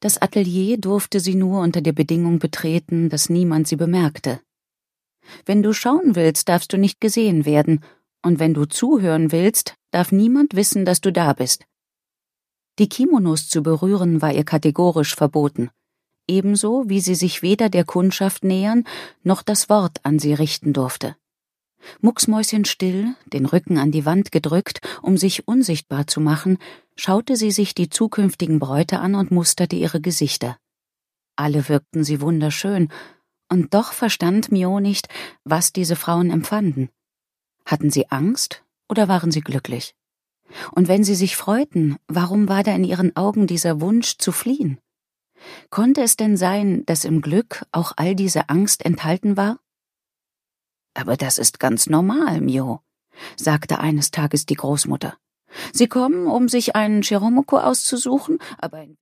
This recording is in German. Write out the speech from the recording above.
Das Atelier durfte sie nur unter der Bedingung betreten, dass niemand sie bemerkte. »Wenn du schauen willst, darfst du nicht gesehen werden, und wenn du zuhören willst, darf niemand wissen, dass du da bist.« Die Kimonos zu berühren war ihr kategorisch verboten, ebenso wie sie sich weder der Kundschaft nähern noch das Wort an sie richten durfte. Mucksmäuschenstill, den Rücken an die Wand gedrückt, um sich unsichtbar zu machen, schaute sie sich die zukünftigen Bräute an und musterte ihre Gesichter. Alle wirkten sie wunderschön, und doch verstand Mio nicht, was diese Frauen empfanden. Hatten sie Angst oder waren sie glücklich? Und wenn sie sich freuten, warum war da in ihren Augen dieser Wunsch zu fliehen? Konnte es denn sein, dass im Glück auch all diese Angst enthalten war? »Aber das ist ganz normal, Mio«, sagte eines Tages die Großmutter. »Sie kommen, um sich einen Chiromoko auszusuchen, aber